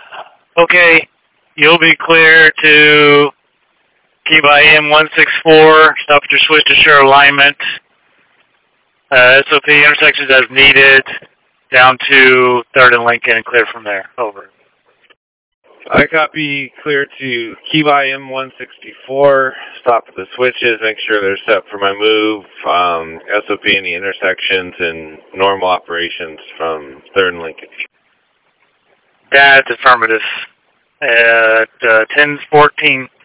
Okay, you'll be clear to keep IM 164, stop at your switch to share alignment. SOP intersections as needed, down to 3rd and Lincoln, and clear from there. Over. I copy clear to Key IM 164, stop at the switches, make sure they're set for my move, SOP in the intersections, and normal operations from 3rd and Lincoln. That's affirmative. At 10:14.